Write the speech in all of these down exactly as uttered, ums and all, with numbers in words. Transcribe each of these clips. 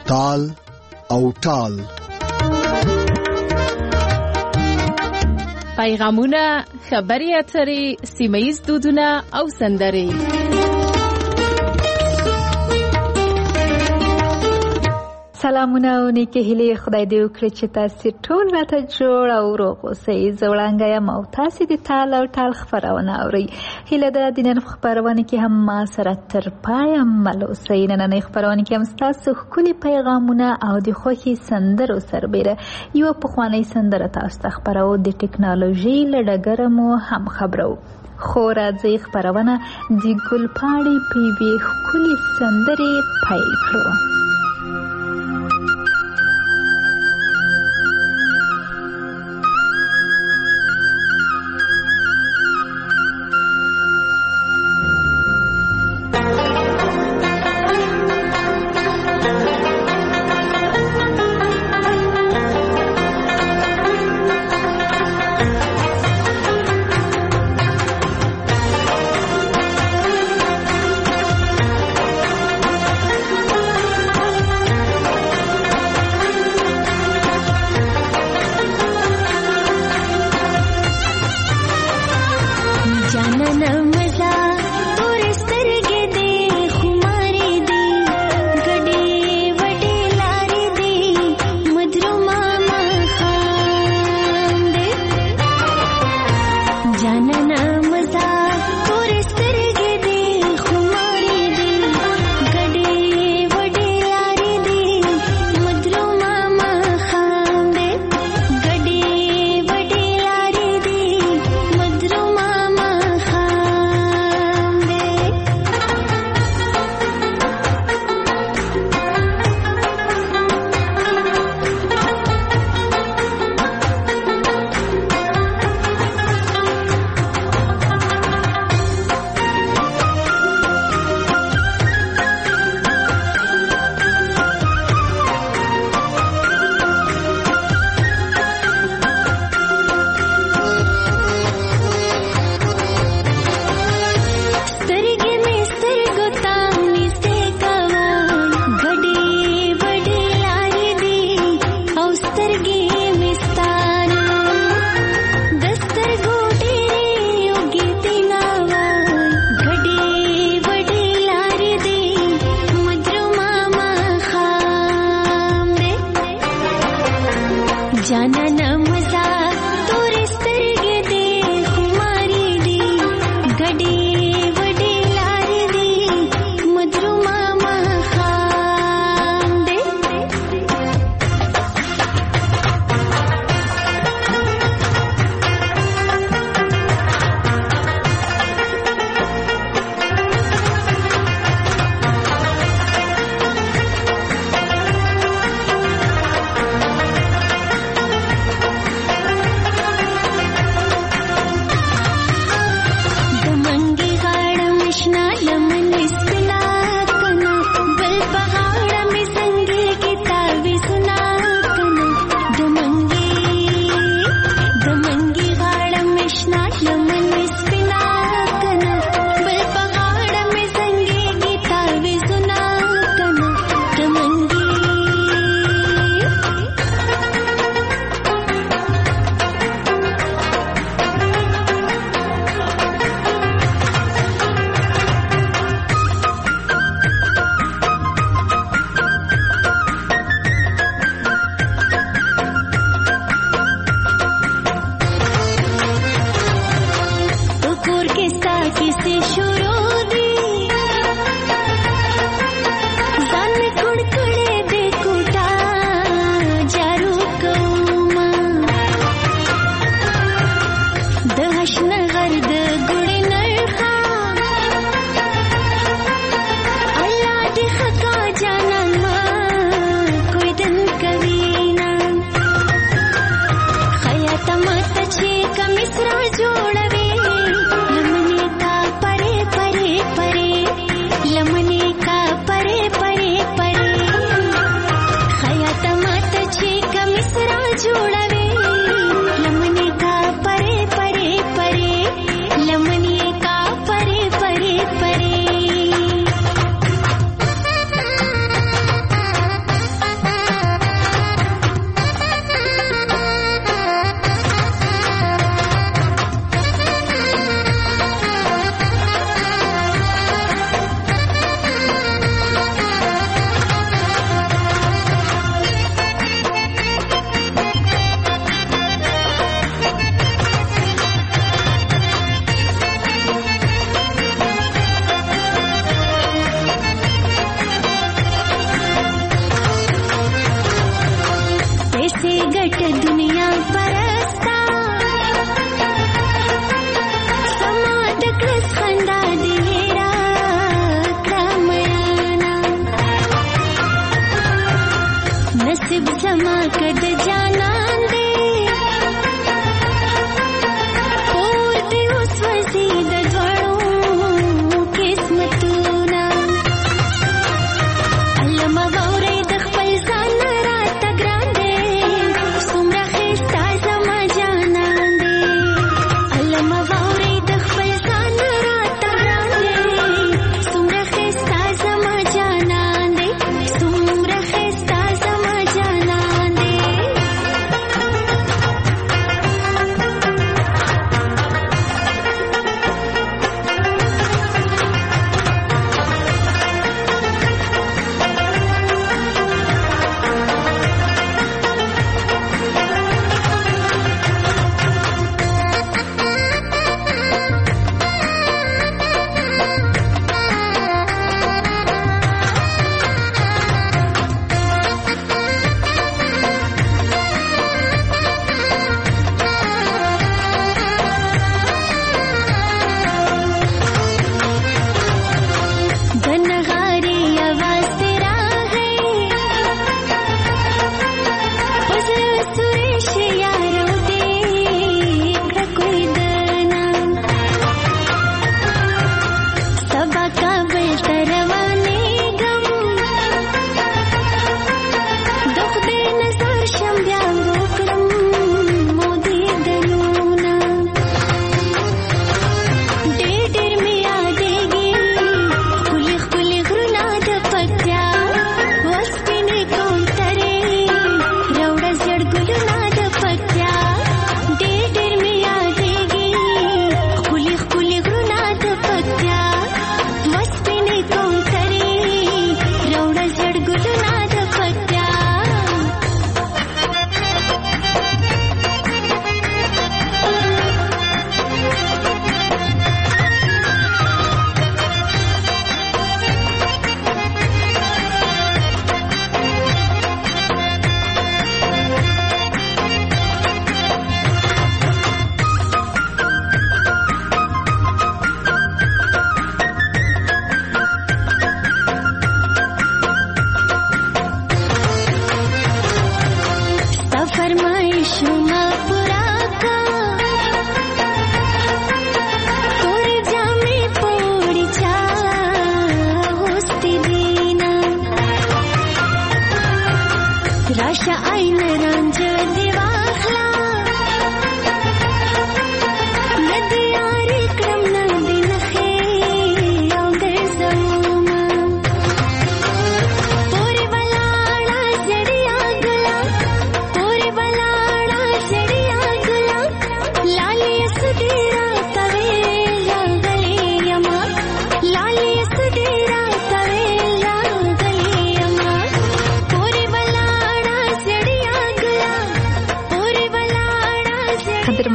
تال او ټال. پیغامونه، خبرې اترې، سیمه ییز دودونه او سندرې. سلامونه او نیکه هیلې خدای دې وکړي چې تاسو ټول راته جوړ او روغ اوسئ. زه وړانګه یم او تاسې د تال او ټال خپرونه اورئ. هیله ده د نن خپرونه کې هم ما سره تر پایه مل اوسئ. نننۍ خپرونه کې هم ستاسو ښکلي پیغامونه او د خوښې سندرو سربیره یوه پخوانۍ سندره تاسو ته خپرو. د ټکنالوژۍ له ډګره مو هم خبرو. خو راځئ خپرونه د ګلپاڼې په یوې ښکلې سندرې پیل کړو.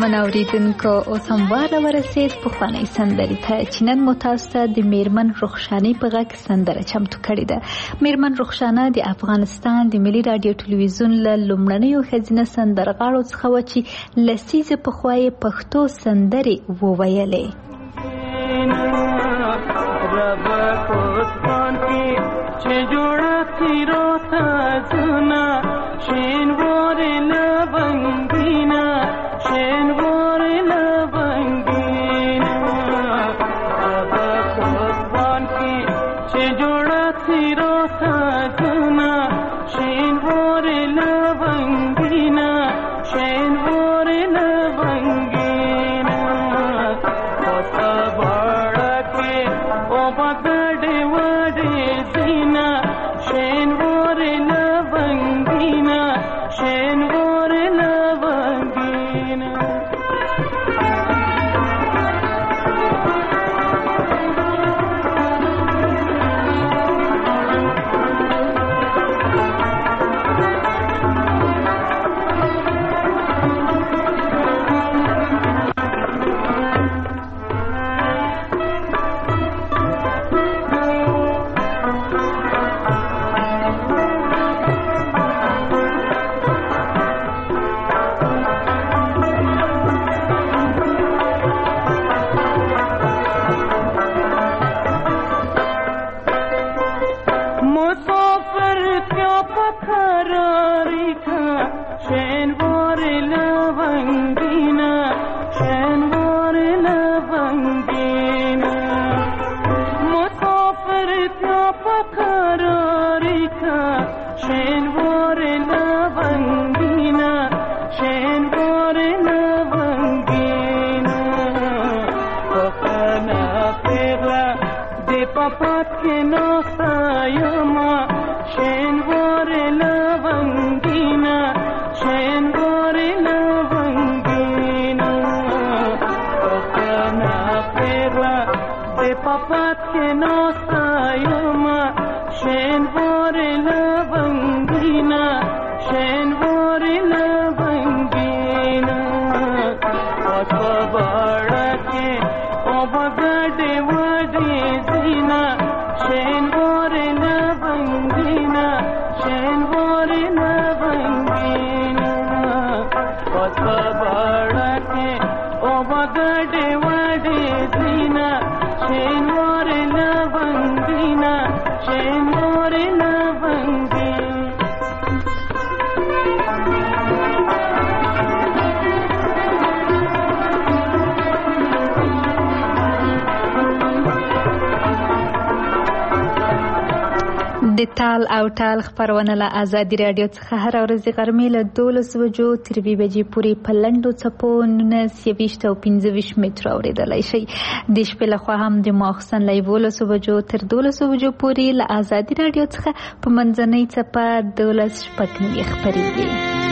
ارجمن اوریدونکو اوس هم واره ورسید پخوانۍ سندرې ته چې نن مو تاسو ته د میرمن رخشانې په غږ سندره چمتو کړې ده. میرمن رخشانه د افغانستان د ملي رادیو ټلویزیون له لومړنیو ښځینه سندرغاړو څخه وه چې لسیزې پخوا یې پښتو سندرې وویلې. د تال او ټال خپرونه له آزادي رادیو څخه هر ورځ غرمې له دولس بجو تر یوې بجې پورې په لنډو څپو نولس یویشت او پنځه ویشت متره اورېدلی شئ. د شپې لخوا هم د ماخوستن له یولسو بجو تر دولسو بجو پورې له آزادي رادیو څخه په منځنۍ څپه دولس شپږ نوي خپرېږي.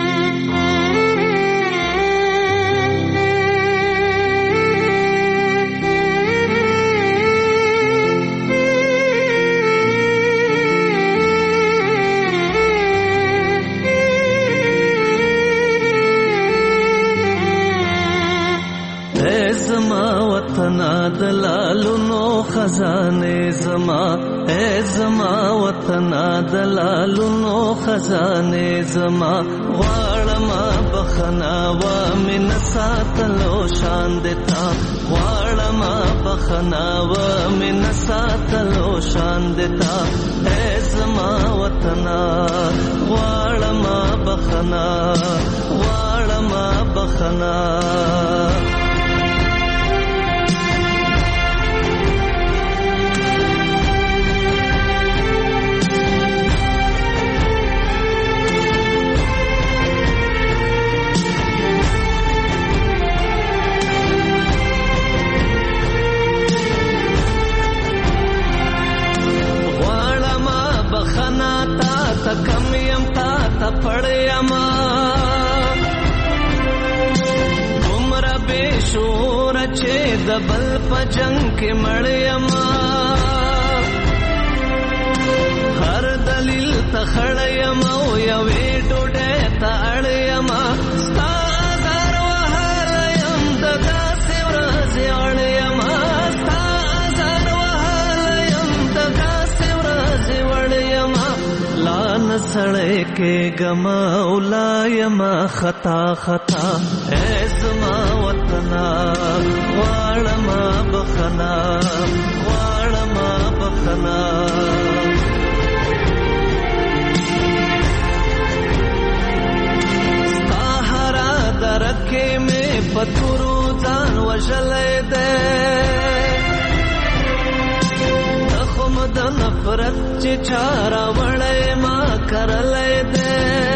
دلالونو خزانه زما اے زما وطن دلالونو خزانه زما غواړم بخنا و من ساتلو شان دتا غواړم بخنا و من ساتلو شان دتا اے زما وطن غواړم بخنا غواړم بخنا کم یم تا تا پڑیما عمر بے شور چے دبل پجنگ کے مڑیما ہر دلیل تخڑیما یوی ڈوڑے تا اڑیما ستا زار وحر سړی کې ګما اولایم خطا خطا اے زما وطنا غواړم بخنا غواړم بخنا ستا هرا درکې مې پتورو ځان وژلی دی د نفرت چې چارا وړی ما کرلی دی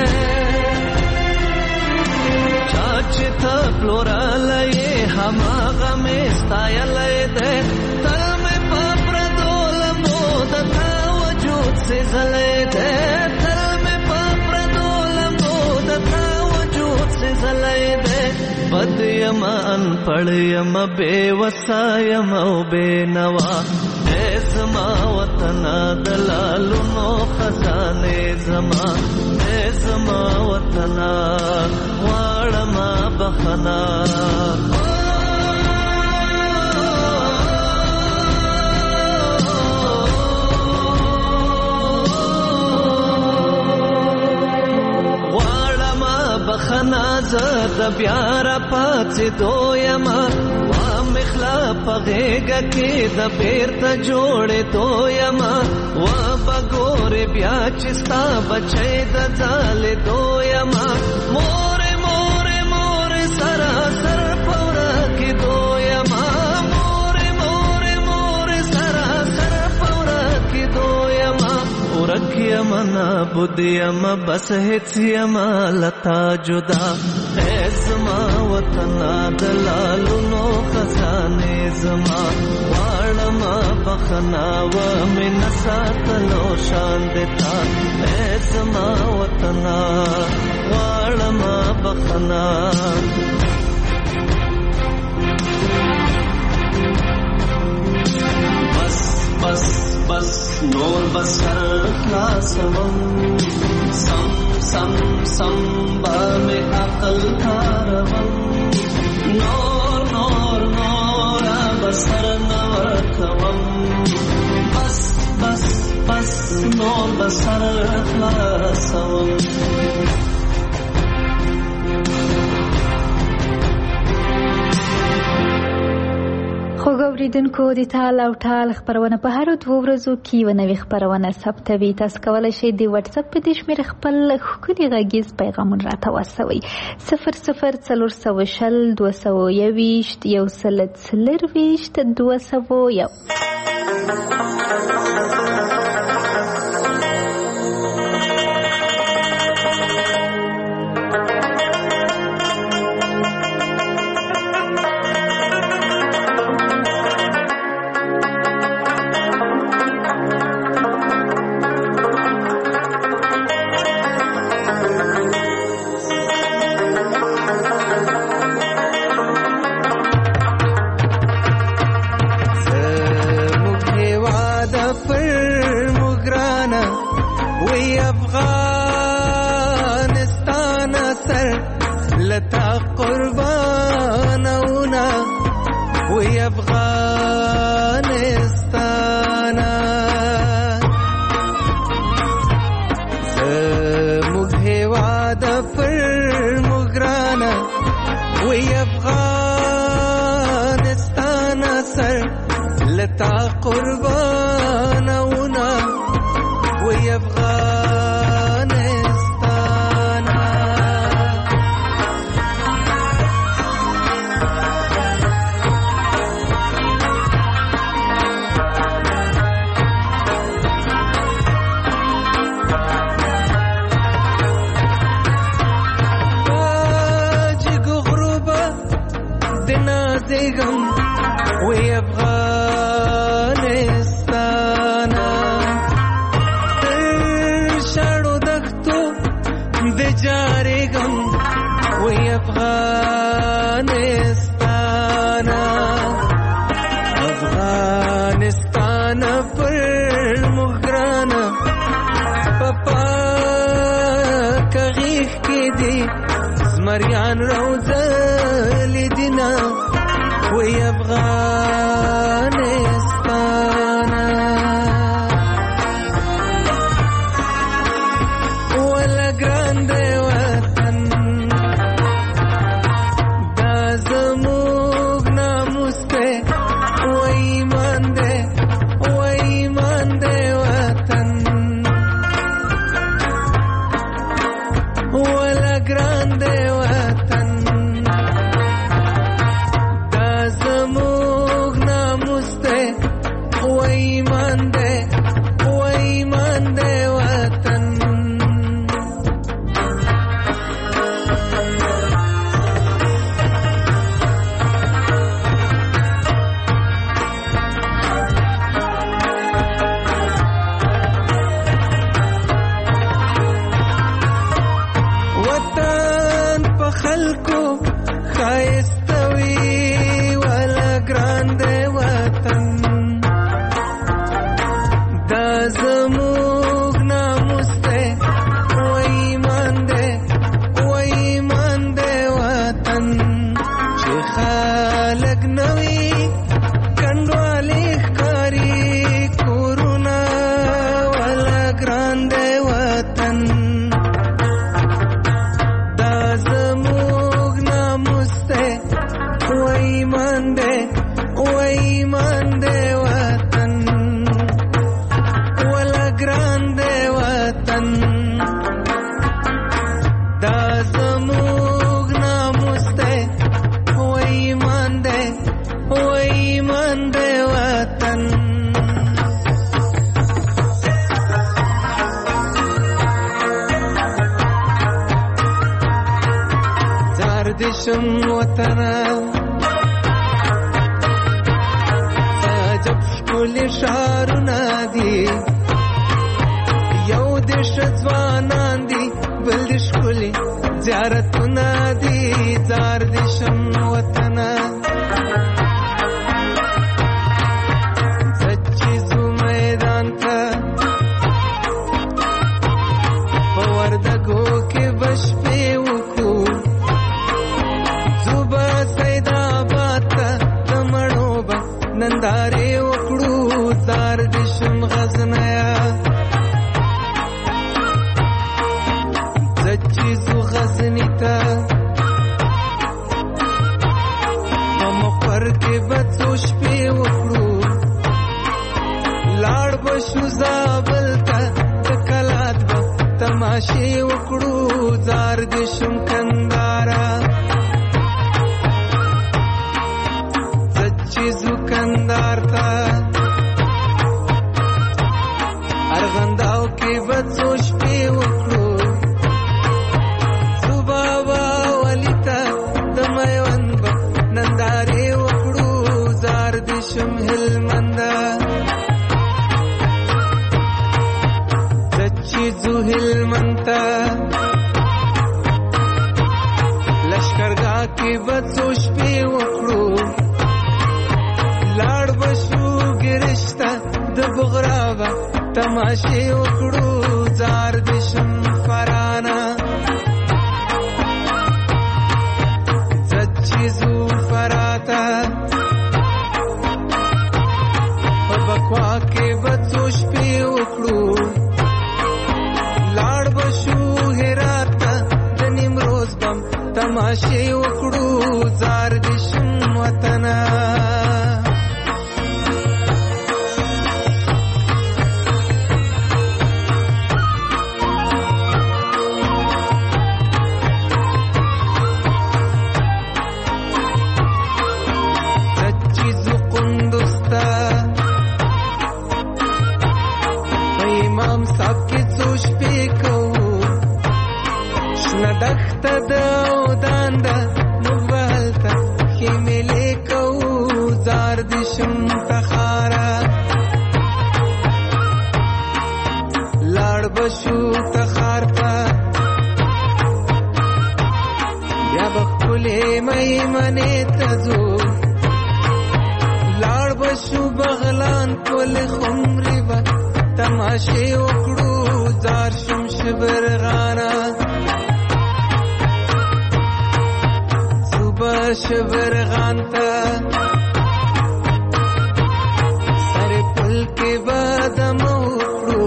چا چې ته پلورلی هماغه مې ستایلی دی تل مې په پردو لمبو د تا وجود سېزلی دی تل مې په پردو لمبو د تا وجود سېزلی دی بد یم انپړ یم بې وسه یم او بې نوا زما وطنا دلالونو خزانه زما اے زما وطنا غواړم بخنا غواړم بخنا زه د بیا را پاڅېدو یمه مخلا پغېږه کې د بیرته جوړېدو یمه و بګورې بیا چې ستا بچی د ځالېدو یمه مورې مورې مورې سراسر په ورکېدو یمه مورې مورې مورې سراسر په ورکېدو یمه ورک یمه نابود یمه بس هېڅ یمه لتا جدا اے زما وطنا دلالونو خزانه زما غواړم بخنا و مې نه ساتلو شان دتا اے زما وطنا غواړم بخنا بس بس بس نور بسر خلاصوم سم سم سم با میں عقل کاروم نور نور نور بسر نور کوم بس بس بس نور بسر خلاصوم خوږ اورېدونکو د تال او ټال خپرونه په هرو دوو ورځو کې یوه نوې خپرونه ثبتوي. تاسو کولی شئ د وټساپ په دې شمېره خپل ښکلي غږیز پیغامونه راته واستوئ. صفر صفر څلور سوه شل دوه سوه یوویشت یو سل څلرویشت دوه سوه یو. زمریان روزه لیدینا وی افغانستانا دشم وطنه عجب ښکلي ښارونه دي یو د ځوانان دي بل د ښکلي زیارتونه دي زار دشم وطنه زچې ځو میدان ته په وردګو کې به شپې وکړو ځو به سیدآباد ته د مڼو به نندارې وکړو زار دشم غزنیه زچې ځو غزني ته په مقر کې به څو شپې وکړو لاړ به شو زابل ته د کلات به تماشې وکړو زار دشم کندهاره زچې ځو کندهار ته ارغنداو کې به څو شپې وکړو ځو بابا ولي ته د میوند به نندارې وکړو زار دشم هلمنده زچې ځو هلمند ته لشکرګاه کې به څو شپې وکړو لاړ به شو ګرشت ته د بغرا به تماشې وکړو زار دشم فرانه زچې ځو فراه ته په بکوا کې به څو شپې وکړو لاړ به شو هرات ته د نیمروز بم تماشې وکړو زار دشم وطنه زچې ځو قندوز ته په امام صاحب کې څو شپې کوو شنه دښته ده او دانده موږ به هلته ښې میلې کوو زار دشم تخاره لاړ به شو تخار ته بیا به ښکلې میمنې ته ځو لاړ به شو بغلان کلي خمرې به تماشې وکړو زار شم شبرغانه ځو به شبرغان ته سر پل کې به دمه وکړو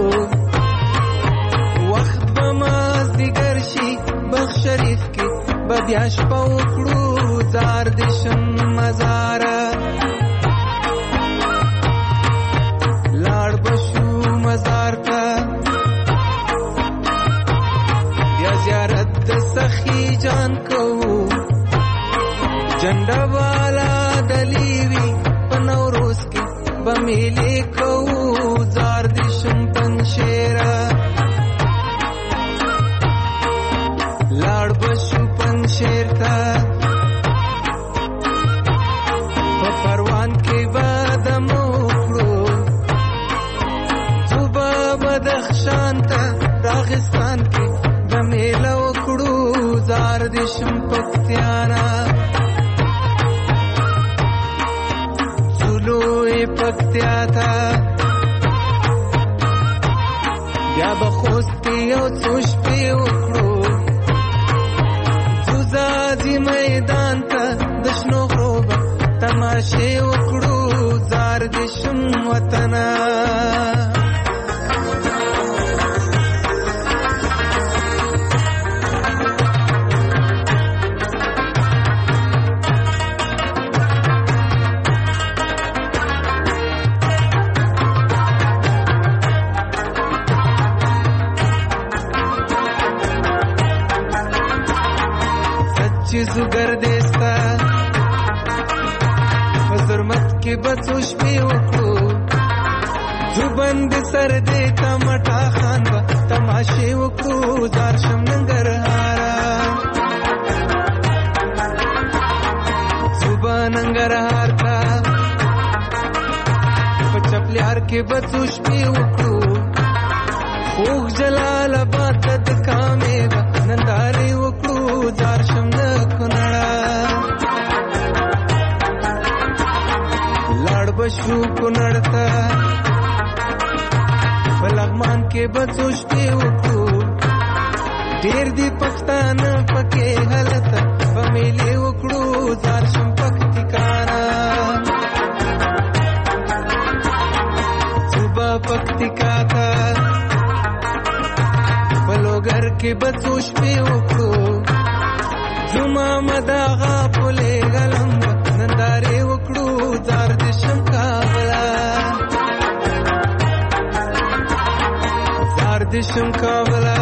وخت به مازدیګر شي بخت شریف کې به بیا شپه وکړو زار دشم مزاره لاړ به شو مزار ته بیا زیارت د سخي جان کوو جنډه والا ډلې وي په نوروز کې به میلې کوو زار دشم پنجشیره لاړ به شو پنجشیر ته په پروان کې به دمه وکړو ځو به بدخشان ته راغستان کې به میله وکړو زار دشم پکتیانه ځو لوی پکتیا ته بیا به خوست کې یو څو شپې وکړو ځو ځاځي میدان ته د شنو غرو به تماشې وکړو زار دشم وطنه زچې ځو ګردیز ته په زرمت کې به څو شپې وکړو ځو بند سر دې ټمټا خان به تماشې وکړو زار شم ننګرهاره کې بڅو شپې وکړو خوږ جلال آباد د کامې د نندارې وکړو زار شم د کونړه لاړ بشو کونړ ته په لغمان کې بڅو شپې وکړو ډېر دي پښتانه پکې هلته په میلې وکړو زار شم پکتیکانا صوبه پکتیکا ته په لوګر کې بڅو شپې وکړو زما مداغه پلې غلم نندارې وکړو زار دې شم کابلا زار دې شم کابلا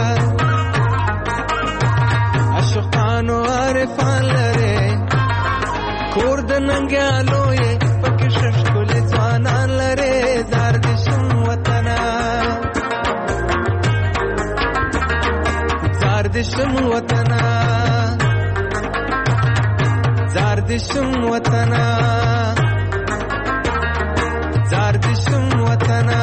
اشقانو عارفان لره کور د ننګیالو یې پکې ششکل ځوانان لره زار دې شم وطنا زار دې شم وطنا زار دې شم وطنا زار دې شم وطنا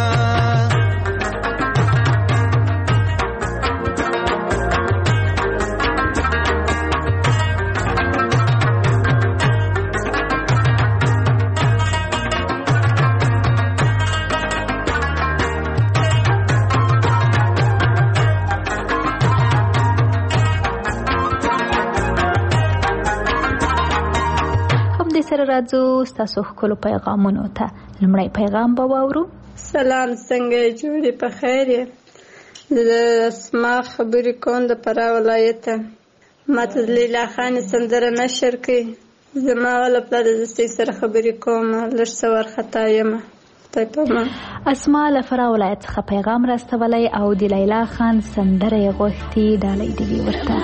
سره راځو ستاسو ښکلو پیغامونو ته. لومړی پیغام به واورو. سلام، څنګه یې؟ جوړې په خیر یې؟ زه اسما خبرې کوم د فراه ولایته. ما ته لیلا خانې سندره نشر کړي. زما والا پلار زه ستاسو سره خبرې کوم، لږ څه وارخطا یم. خدای پامان. اسما له فراه ولایت څخه پیغام راستولی او د لیلا خان سندره یې غوښتي. ډالۍ دې وي ورته.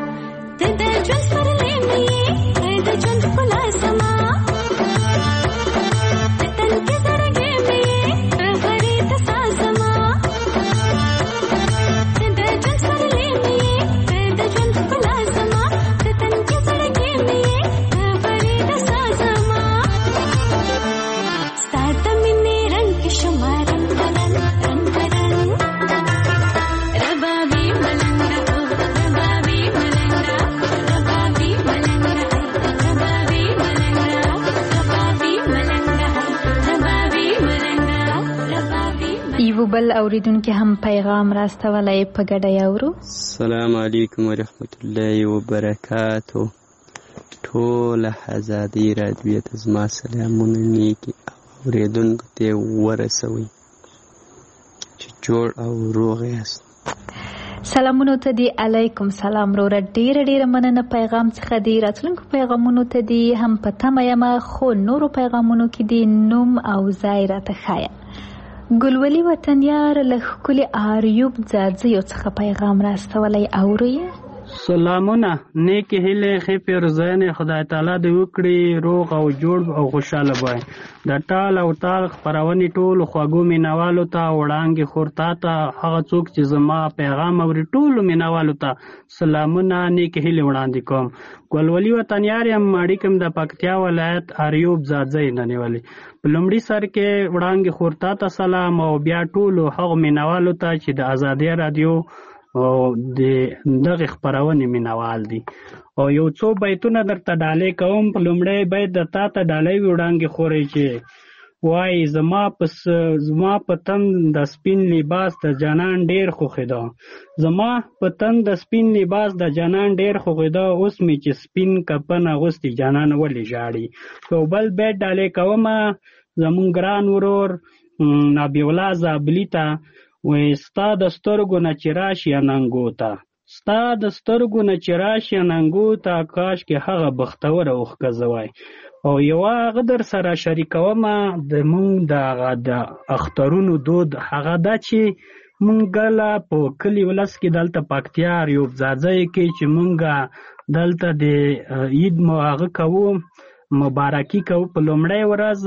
Just for the name, I the یو بل اوریدونکي هم پیغام راستولی په ګډه یاورو. السلام علیکم ورحمت الله وبرکاتو. ټول آزادی رادیو ته زما سلامونه نیکي اوریدونکو ته ورسوئ چې جوړ او روغ یاست. سلامونو ته دی. علیکم سلام وروره. ډیره ډیره مننه پیغام څخه دی. راتلونکو پیغامونو ته دی هم په تمه یم، خو نورو پیغامونو کې دی نوم او ځای راته ښایه. ګلولي وطنیار له ښکلي آریوب ځاځیو څخه پیغام راستولی اورئ. سلامونه، نیکې هیلې ښې پیرزوینې خدای تعالی دې وکړي روغ او جوړ او خوشحاله وای. د ټال او تال خپرونې ټولو خوږو مینوالو ته، وړانګې خور تا ته، هغه څوک چې زما پیغام اوري ټولو مینوالو ته سلامونه نیکې هیلې وړاندې کوم. ګلولي وطنیار یم، اړیکه م د پکتیا ولایت آریوب ځاځی نه نیولې. په لومړي سر کې وړانګې خور تا ته سلام، او بیا ټولو هغو مینوالو ته چې د ازادي رادیو او د دغه خپرونې مینوال دي. او یو څو بیتونه درته ډالۍ کوم. په لومړی بیت د تا ته ډالۍ وي وړانګې خورې چې وایي زما په زما په تن د سپین لباس د جانان ډېر خوښېده، زما په تن د سپین لباس د جانان ډېر خوښېده، اوس مې چې سپین کفن اغوستي جانان ولې ژاړي. یو بل بیت ډالۍ کومه زمونږ ګران ورور نبی الله زابلي ته، وی ستا د سترګو نه چې راشي اننګو ته، ستا د سترګو نه چې راشي اننګو ته، کاش کې هغه بختوره اوښکه وای. او یوه هغه در سره شریکومه د مونږ د د اخترونو دود، هغه دا چې مونږ کله په کلي ولس کې دلته پکتیا آریوب ځاځی کې چې مونږ دلته د عید مو هغه کوو، مبارکي کوو. په لومړی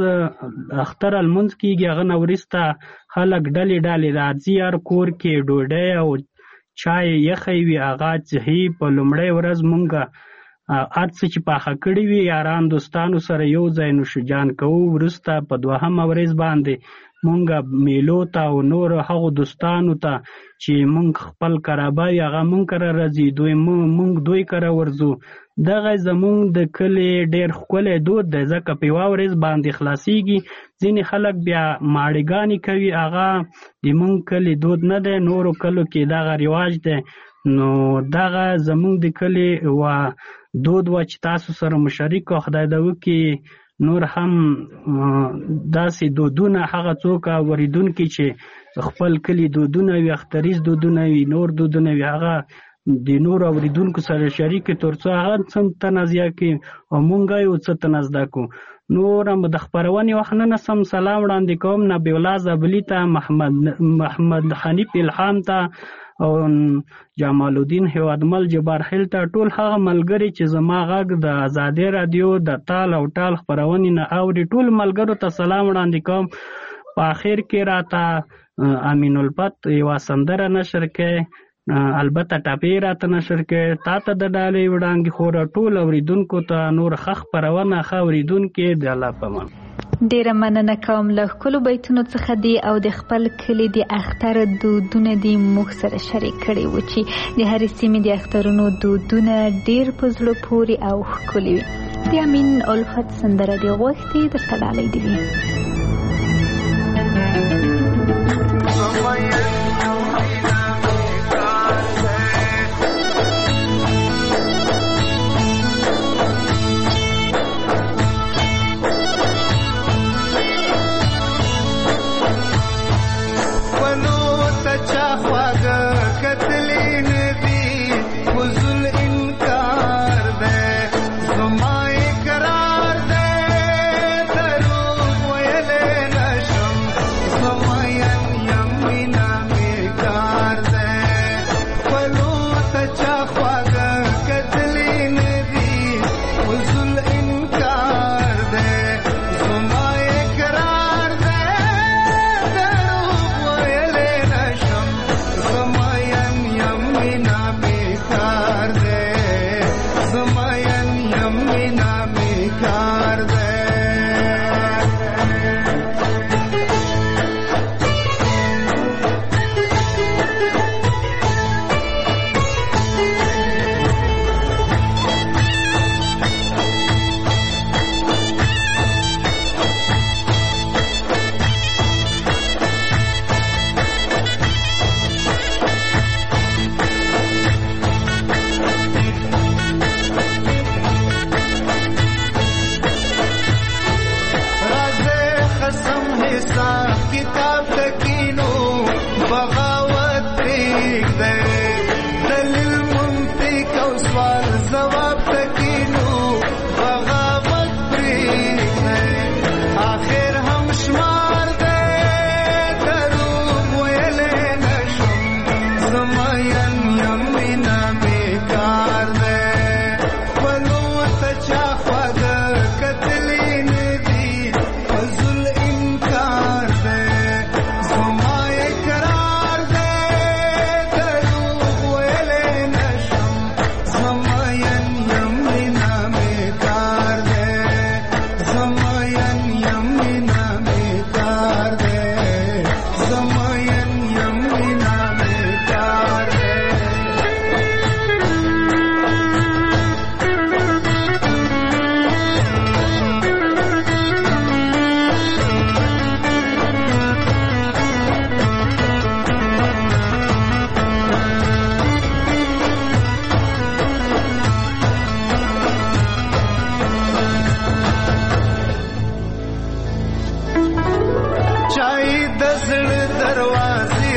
ورځ اختر لمونځ کېږي، هغه نه وروسته خلک ډلې ډلې راځي، هر کور کې ډوډۍ او چای یخی وي هغه څښي. په لومړی ورځ مونږ هر څه چې پاخه کړي وي یاران دوستانو سره یو ځای نوشجان کوو. وروسته په دوهمه ورځ باندې مونږ میلو ته او نور هغو دوستانو ته چې مونږ خپل کرابه وي هغه مونږ کره راځي، دوی مونږ دوی کره ورځو. دغه زمونږ د کلي ډېر ښکلی دود دی، ځکه په یوه ورځ باندې خلاصیږي. ځینې خلک بیا ماړېګانې کوي، هغه د مونږ کلي دود نه دی، نورو کلو کې دغه رواج دی. نو دغه زمونږ د کلي و دود و چې تاسو سره مشارک او خدای دې وکړي نور هم داسې دودونه هغه څوک اورېدونکي چې خپل کلي دودونه وي، اختریز دودونه وي، نور دودونه وي، هغه د نور اوریدونکو سره شریک تر څو هغه څه تنازعه کوي او مونږ یو څه تنازعه کوو. نور هم د خپرونې وخت نه سم سلام وړاندې کوم نبی الله زابلي ته، محمد محمد حنیف الهام ته او جمال الدین هیوادمل جبار خیل ته، ټول هغه ملګري چې زما غږ د ازادي رادیو د تال او ټال خپرونې نه اوري، ټول ملګرو ته سلام وړاندې کوم. په آخر کې راته امین الفت یوه سندره نشر کړې، البته ټاپې راته نشر کړې. تا ته د ډالۍ وړانګې خوره ټول اوریدونکو ته نور ښه خپرونه ښه اوریدونکي د الله په امان. ډیره مننه کوم. له ښکلو بیتونو څخه دی او د خپل کلي د اختر دودونه دی موږ سره شریک کړي وو چې د هرې سیمې د اخترونو دودونه ډیر په زړه پورې او ښکلي وي. د امین الفت سندره دی غوښتې درته ډالۍ دي وي. Come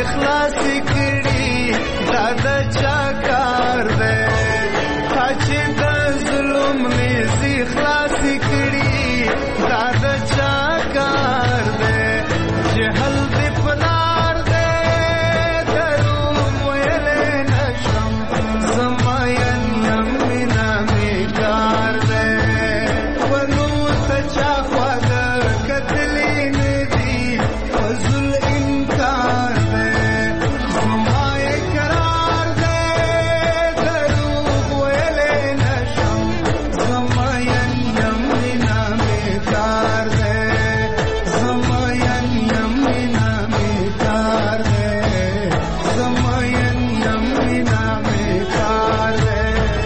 خلاصې کړي دا د چا کار دی تا چې د ظلم نیزې خلاصې کړي دا د چا کار دی جهل دې په لار دی دروغ ویلی نشم زما یم مینه مې کار دی ونو ته چا خواږه کتلې نه دي فضل انکار دی زما اقرار دی دروغ ویلی نشم زما یم مینه مې کار دی زما یم مینه مې کار دی زما یم مینه مې کار دی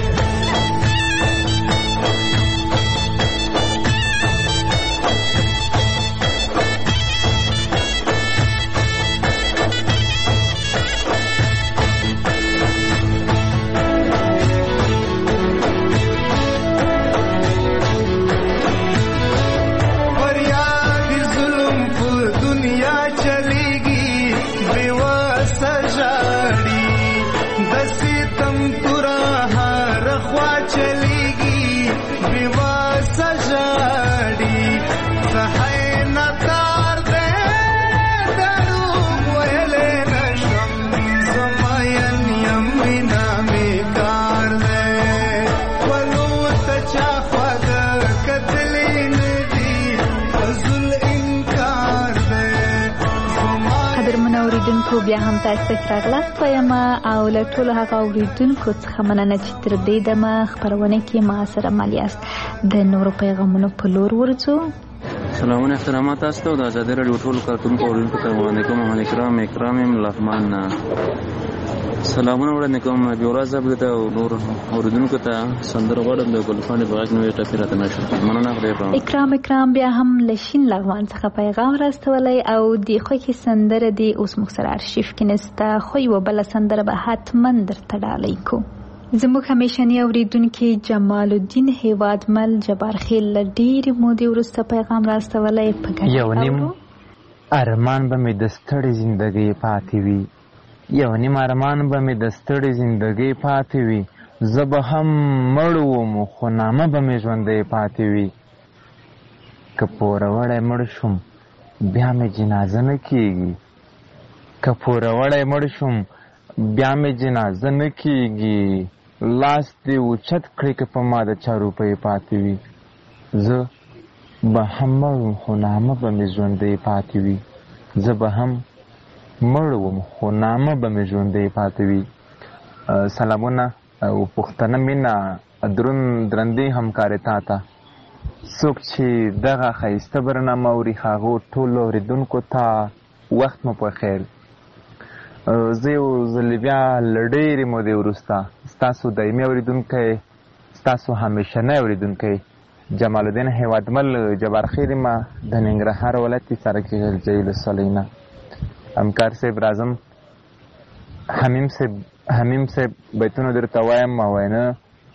فریاد ظلم په دنیا چلیږي بې وسه ژاړي د ستم توره هر خوا چلیږي بې وسه ژاړي څه نه کار دی دروغ ویلی نشم زما یم مینه مې کار دی ولو ته چا خواږه کتلې نه دي فضل انکار دی زما قدرمنو اوریدونکو بیا هم تاسو ته راغلاست وایم او له ټولو هغه اوریدونکو څخه مننه چې تر دې دمه خپرونه کې ما سره مل یاست د نورو پیغامونو په لور ورځو. سلامونه احترامات تاسو ته د ازادي راډیو ټولو کارکونکو اوریدونکو ته وړاندې کوم محمد اکرام اکرام الرحمن سلامونه وړاندې کوم نبی ورځ ته او نور اوریدونکو ته سندره غواړم د ګلفانې په غږ نوې ټاپي راته نشو مننه خدای په اکرام اکرام بیا هم له شین لغمان څخه پیغام راستولی او د خوښې سندره دې اوس موږ سره ارشیف کې نسته خو یوه بله سندره به حتما درته ډالۍ کو. زموږ همیشني اوریدونکي جمال الدین هیوادمل جبارخیل له ډېرې مودې وروسته پیغام راستولی په ګډه یو نیم ارمان به مې د ستړې زندګۍ پاتې وي یو نیم ارمان به مې د ستړې زندګۍ پاتې وي زه به هم مړ وم خو نامه به مې ژوندی پاتې وي که پوروړی مړ شوم بیا مې جنازه نه کېږي که پوروړی مړ شوم بیا مې جنازه نه کېږي لاس دې اوچت کړې که په ما د چا روپۍ پاتې وي زه به هم مړ وم خو نامه به مې ژوندی پاتې وي زه به هم مړ وم خو نامه به مې ژوندی پاتې وي. سلامونه او پښتنه مینه دروند درندې همکارې تا ته څوک چې دغه ښایسته برنامه اوري هغو ټولو اورېدونکو ته وخت مو په خیر. زه یو ځلې بیا له ډېرې مودې وروسته ستاسو دایمي اورېدونکی ستاسو همیشنی اورېدونکی جمال الدین هیوادمل جبارخیل یم د ننګرهار ولایت سرکې غلجۍ ولسوالۍ نه. همکار صاحب راځم حمیم صاحب حمیم صاحب بیتونه درته وایم ما وینه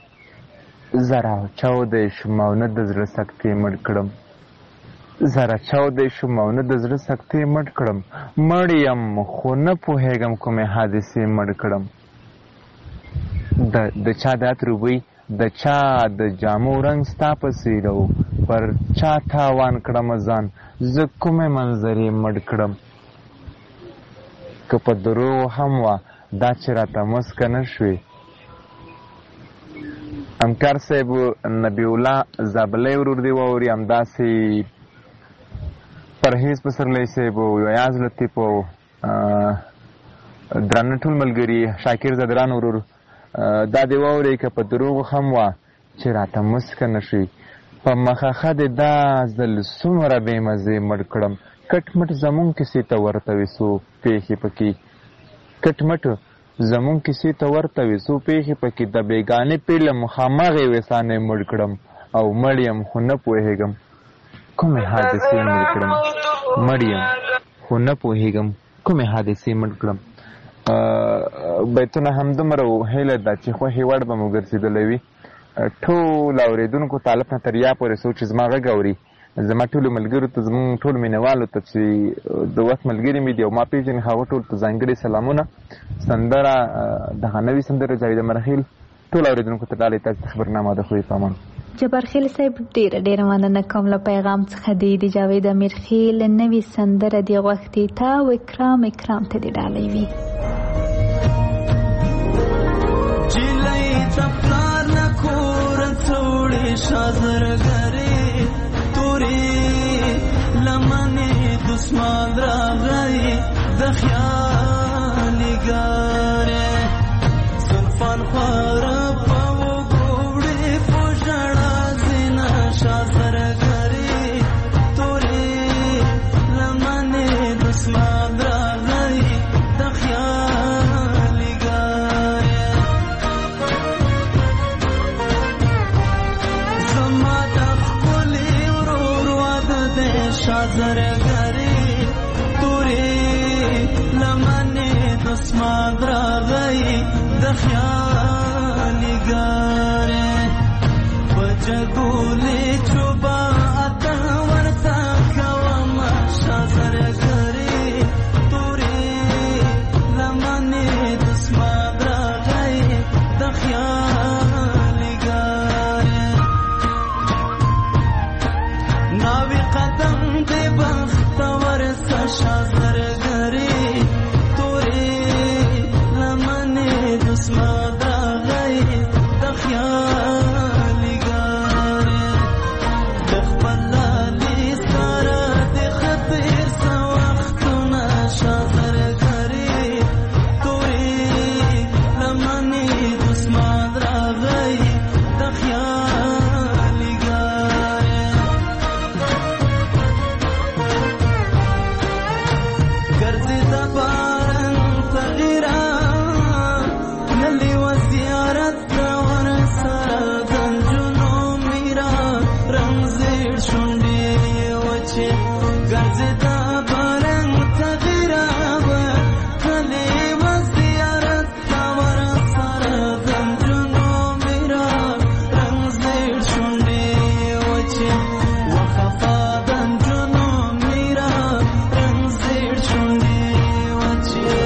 زره چاودی شوم او نه د زړه سکتې مړ کړم زره چاودی شوم او نه د زړه سکتې مړ کړم مړ یم خو نه پوهېږم کومې حادثې مړ کړم د چا د عطر بوی د چا د جامو رنګ ستا په څېر و پر چا تاوان کړم ځان زه کومې منظرې مړ کړم که په دروغو هم وه دا چې راته مسکه نه شوې. همکار صاحب نبی الله زابلی ورور دی واوري همداسې پرهیز پسرلی صاحب او یاز لطیف او درانه ټول ملګري شاکر زدران ورور دا دی واورئ که په دروغو هم وه چې راته مسکه نه شوې په مخه دې دا ځل څومره بې مزې مړ کړم کټ مټ زمونږ کیسې ته ورته وې څو پېښې پکې کټ مټ زمونږ کیسې ته ورته وې څو پېښې پکې د بېګانې پیلم هماغې ویسانې مړ کړم او مړ یم خو نه پوهېږم کومې حادثې مړ کړم مړ یم خو نه پوهېږم کومې حادثې مړ کړم. بیتونه همدومره هیله ده چې خوښې وړ به مو ګرځېدلی وي ټول اورېدونکو طالب نه تر یا پورې څوک چې زما غږ اوري زما ټولو ملګرو ته زموږ ټولو مینوالو ته چې د وخت ملګري مې دي او ما پېژني هغه ټولو ته ځانګړي سلامونه. سندره دغه نوې سندره جاوید مرخیل ټول اورېدونکو ته ډالۍ تاسو ته خبرنامه د خوی په امان. جبارخیل صاحب ډېره ډېره مننه کوم له پیغام څخه دی د جاوید امیرخیل نوې سندره دی غوښتې تا او اکرام اکرام ته دې ډالۍ وي. تپلار نکور څوړې شازرګرې تورې لمنې دسمان راغی د خیال ګارې زلفان خوار په وګوړې په ژړا زینا شازرګرې تورې لمنې دسمان راغی د خیال ګارې شازرګرې تورې لمنې دسمان راغی د خیال ګارې په جګولې چوبا اته ورته کوم شازرګرې تورې لمنې دسمان راغی د خیال ګارې ناوی قدم دې بختور شازرګرې تورې لمنې دسمان راغی د خیال ګارې د خپل لالي سره د خطر څه وختونه شازرګرې تورې لمنې دسمان راغی د خیال ګارې ګرځې د باران تغیرا نلی و زیارت کا ور سره د نجونو میرا رمزې شونډې وچې ګرځې د باران تغیرا نلی و زیارت کا ور سره د نجونو میرا رمزې شونډې وچې وخفا د نجونو میرا رمزې شونډې وچې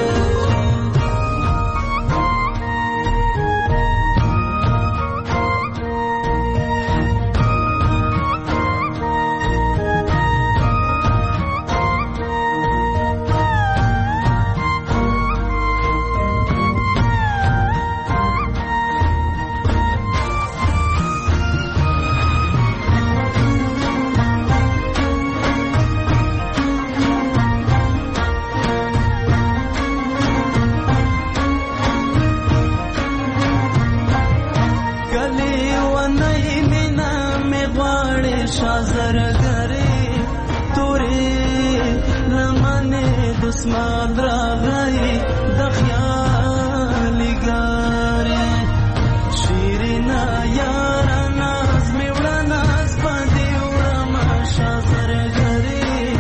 کلی ونی مینا می غواړې شازرګرې تورې لمنې دسمان راغی د خیال ګارې شیرینا یاره ناز می وړه ناز باندې وړم شازرګرې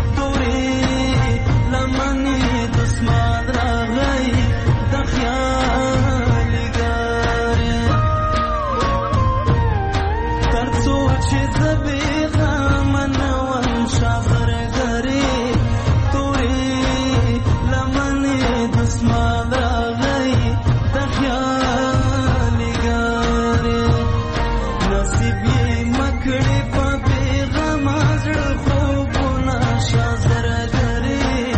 تورې لمنې دسمان راغی د خیال ګارې تر څو چې زبې غمنوم شازرګرې تورې لمنې دسمان راغی د خیال ګارې نصیب یې مکړې په بېغمه زړه خوبونه شازرګرې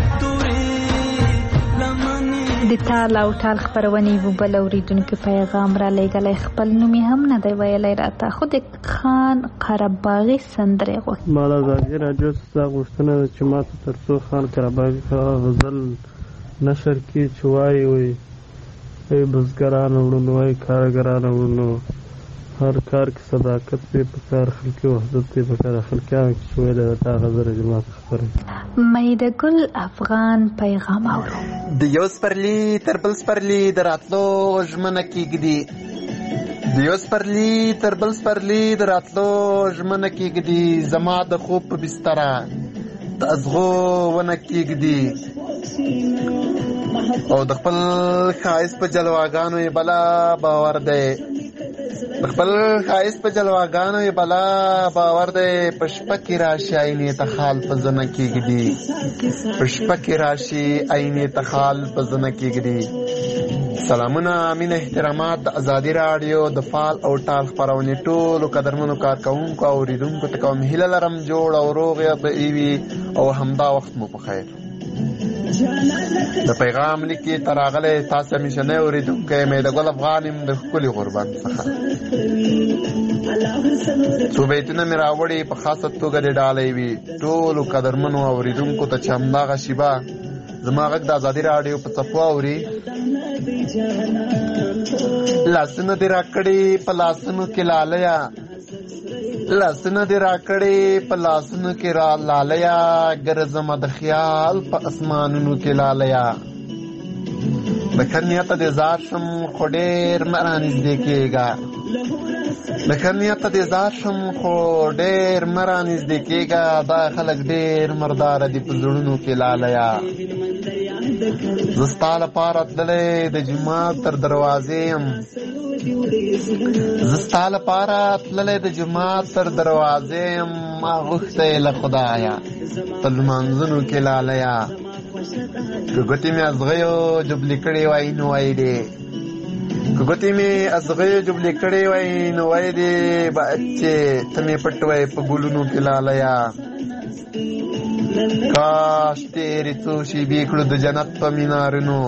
تورې لمنې د تال او ټال خپرونې و بل اورېدونکي پیغام را لېږلی خپل نوم یې هم نه دی ویلی راته خو د خان قرهباغي سندرې غوښتې ما له ازادي راډیو څخه غوښتنه ده چې ما ته تر څو خان قرهباغي هغه غزل نشر کړي چې وایي وایي ای بزګرانو وړونو ای کارګرانو وړونو هر کار کې صداقت دی پکار خلقي وحدت دی پکار خلقیانو کې چې ویلی ده دا غزل چې ما ته خبره میده ګل افغان پیغام اورو د یو سپرلي تر بل سپرلي د راتلو ژمنه کېږدي د یو سپرلي تر بل سپرلي د راتلو ژمنه کېږدي زما د خوب په بستره د ازغو ونه کېږدي او د خپل ښایست په جلواګانو یې بلا باور دی د خپل ښایست په جلواګانو یې بلا باور دی په شپه کې راشي عینې ته خال په زنه کېږدي په شپه کې راشي عینې ته خال په زنه کېږدي. سلامونه مینه احترامات د ازادي راډیو د فال او ټال خپرونې ټولو قدرمنو کارکوونکو او اورېدونکو ته کوم هیله لرم جوړ او روغ به وي او همدا وخت مو په خیر. د پیغام لیکې ته راغلی تاسو همیشنی اورېدونکی مې د ګل افغان یم د ښکلي غوربند څخه. څو بیتونه مې راوړي په خاصه توګه دې ډالۍ وي ټولو قدرمنو اورېدونکو ته چې همدغه شیبه زما غږ د ازادي راډیو په څپو اوري. لاسونه دې راکړي په لاسونو کې لالیا لاسونه دې راکړي په لاسونو کې را لالیا ګرځمه د خیال په اسمانونو کې لالیا. د ښه نیته دې زار شم خو ډېر مه رانږدې کېږه د ښه نیته دې زار شم خو ډېر مه رانږدې کېږه دا خلک ډېر مرداره دي په زړونو کې لالیا. زه ستا لپاره تللی د جومات تر دروازې یم زه ستا لپاره تللی د جومات تر دروازې یم ما غوښتی له خدایه په لمانځونو کې لالیا. که ګوتې مې ازغیو جبلې کړې وای نو وای دې که ګوتې مې ازغیو جبلې کړې وای نو وای دې باید چې ته مې پټ وای په ګلونو کې لالیا. کاش تیرې څو شیبې کړو د جنت په مینارونو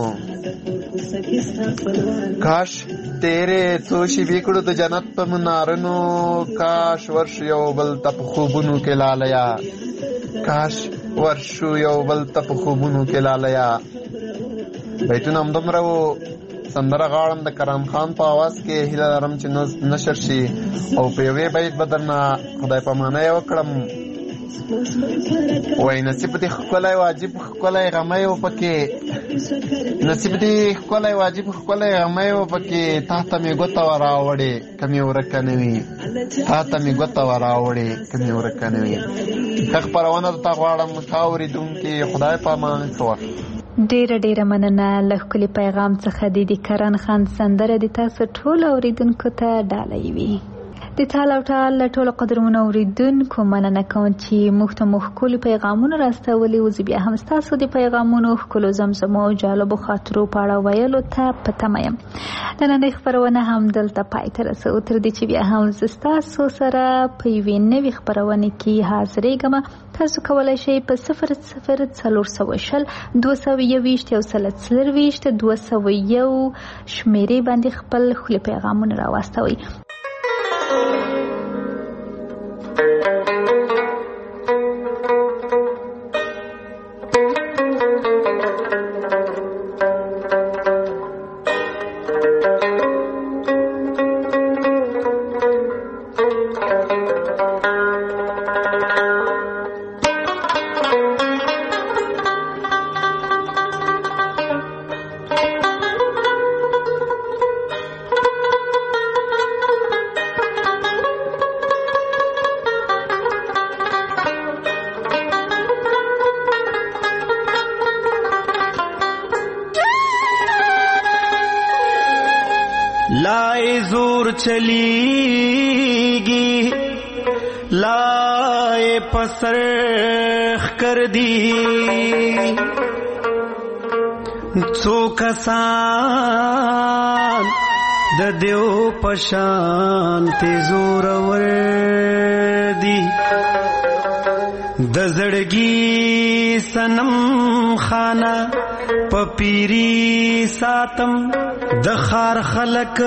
کاش تیرې څو شیبې کړو د جنت په منارونو کاش ورشو یو بل ته په خوبونو کې لالیا کاش ورشو یو بل ته په خوبونو کې لالیا. بیتونه همدومره وو. سندره غاړم د کرام خان په آواز کې هیله لرم چې نشر شي او په یوې بیت به درنه خدای پامانۍ وکړم. وای نصیب دې ښکلی واجب ښکلی غمی و پکې نصیب دې ښکلی واجب ښکلی غمی و پکې تا ته مې ګوته وراوړې که مې ورکه نه وي تا ته مې ګوته وراوړې که مې ورکه نه وي. ښه خپرونه درته غواړم ښه اورېدونکي خدای په امان ښه وخت. ډیره ډیره مننه له ښکلي پیغام څخه د د کرن خان سندره د تاسو ټولو اورېدونکو ته ډالۍ وي. د تال او ټال له ټولو قدرمنو اورېدونکو مننه کوم چې موږ ته مو ښکلي پیغامونه راستولي وو. زه بیا هم ستاسو د پیغامونو ښکلو زمزمو او جالبو خاطرو په اړه ویلو ته په تمه یم. نننۍ خپرونه هم دلته پای ته رسوو تر دې چې بیا هم زه ستاسو سره په یوې نوې خپرونې کې حاضرېږم. تاسو کولی شئ په صفر صفر څلور سوه شل دوه سوه یوویشت یو سل څلرویشت دوه سوه یو شمېرې باندې خپل ښکلي پیغامونه راواستوئ. لائے زور چلیگی لائے پسرخ کر دی څو کسان د دیو پشان تی زور ور دی د زړګي سنم خانه پپیری ساتم د خار خلق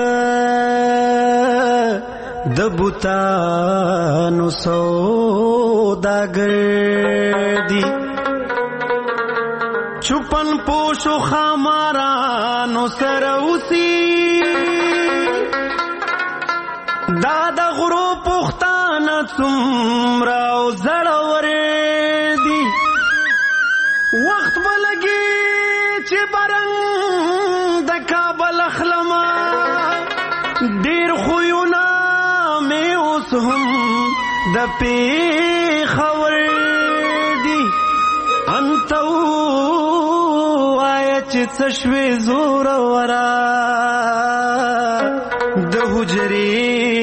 د بوتانو سوداګر دی چپن پوشو خامارانو سره اوسي دا د غرو پختانه څومره او زړور دی وخت بلګي چې برنګ د کابل اخلما ډیر خوونه مې اوس هم د پیښور دی انت وای چې څه شوې زور ورا د حجرې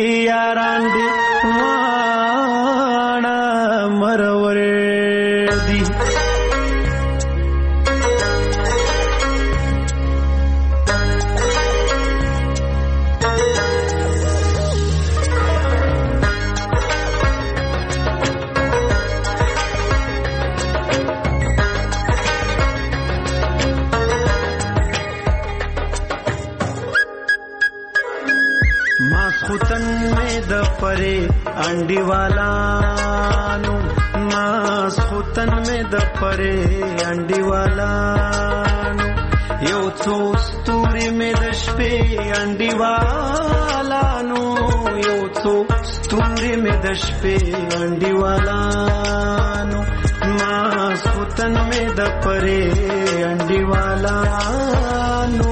خوتن میں د پرے انډی والانو ماس خوتن میں د پرے انډی والانو یو څو ستوري میں د شپې انډی والانو یو څو ستوري میں د شپې انډی والانو ماس خوتن میں د پرے انډی والانو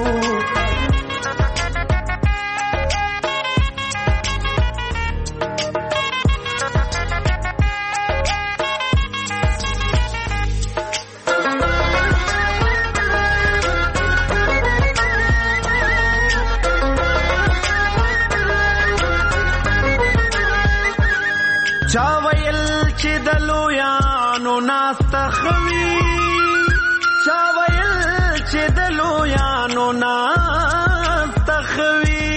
چاویل چې د لویانو ناستخوي چاویل چې د لویانو ناستخوي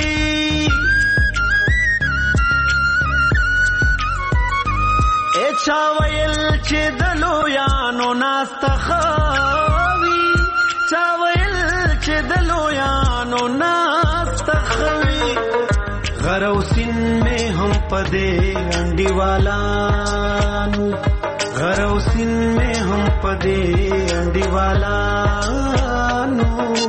اے چاویل چې د لویانو ناستخوي چاویل چې د لویانو ناستخوي غرو سن میں ہم پدے انڈی والانو غرو سن میں ہم پدے انڈی والانو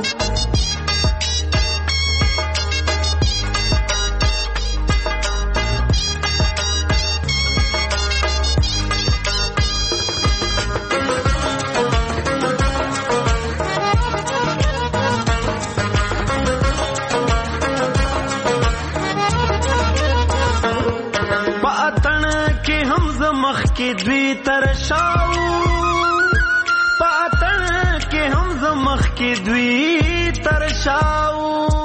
کی دوی ترشاو پاتن کے ہم زمخ کی دوی ترشاو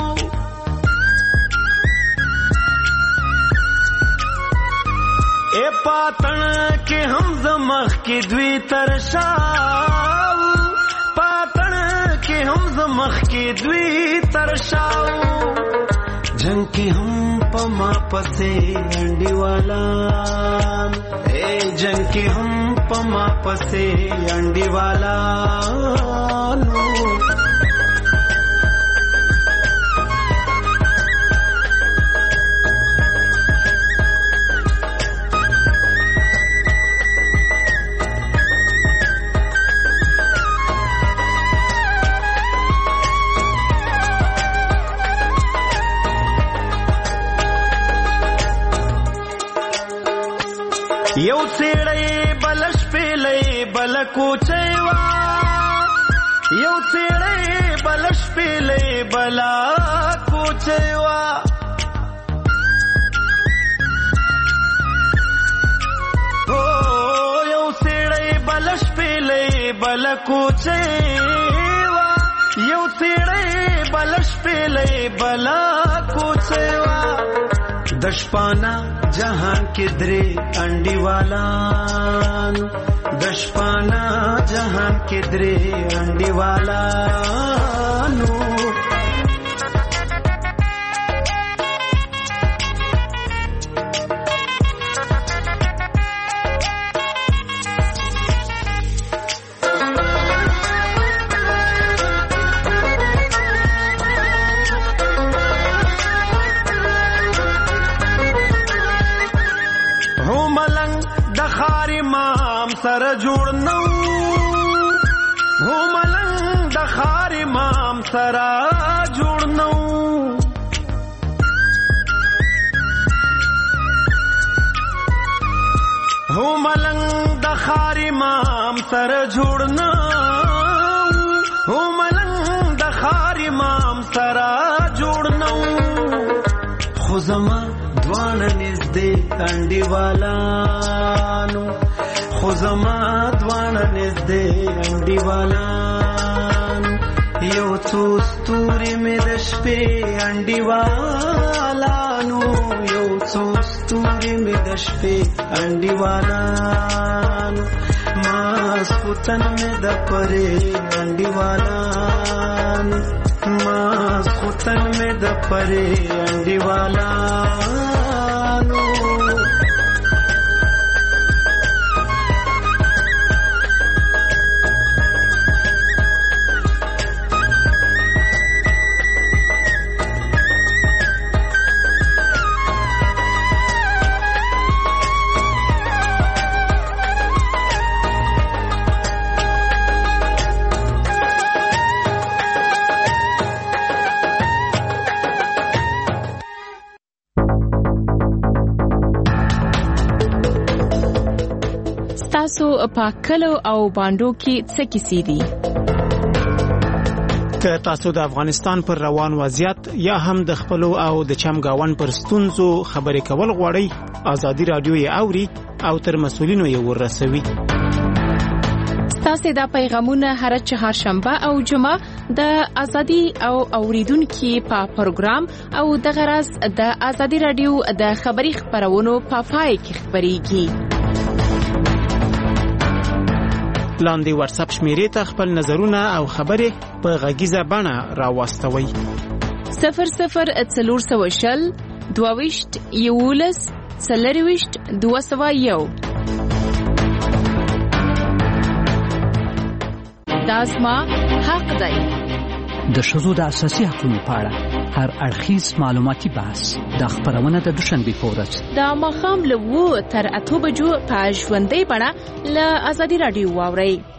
اے پاتن کے ہم زمخ کی دوی ترشاو پاتن کے ہم زمخ کی دوی ترشاو جنگ کی ہم پما پسے انڈی والا اے جنگ کی ہم پما پسے انڈی والا نو یو سیڑے بلش پیلے بل کوچیوا یو سیڑے بلش پیلے بلا کوچیوا او یو سیڑے بلش پیلے بل کوچیوا یو سیڑے بلش پیلے بلا کوچیوا دشپانا جہان کے درے انڈی والانو دشپانا جہان کے درے انڈی والانو سر جوړ نو هو ملنګ د خار امام سره جوړ نو هو ملنګ د خار امام سره جوړ نو هو ملنګ د خار امام سره جوړ نو خو زما دوانه نږدې انډي والانو خو زما دوانه نږدې انډي والانو یو څو ستوري مې د شپې انډي والانو یو څو ستوري مې د شپې انډي والانو ماسخوتن مې د پرې انډي والانو ماسخوتن مې د پرې انډي والانو په کلو او بانډو کې څه کیسې دي؟ که تاسو د افغانستان پر روان وضعیت یا هم د خپلو او د چمګاون پر ستونزو خبرې کول غواړئ، ازادي رادیو یې اوري او تر مسؤلینو یې ورسوي. ستاسو دا پیغامونه هر چهارشنبه او جمعه د ازادي او اوریدونکو په پروګرام او د غرض د ازادي رادیو د خبري خبرونو په پای کې خبريږي. لاندې واتس اپ شمیرې ته خپل نظرونه او خبرې په غږیزه بڼه راوستوي. صفر صفر څلور سوه شل دوه ویشت یولس څلور ویشت دوه سوه یو. دا زما حق دی. د ښځو د اساسي حقوقو په اړه هر اړخیز معلوماتي بحث د خبرونه د دوشنبه په ورځ د ماښام له اوه تر اته بجو په ژوندۍ بڼه له ازادي رادیو واورئ.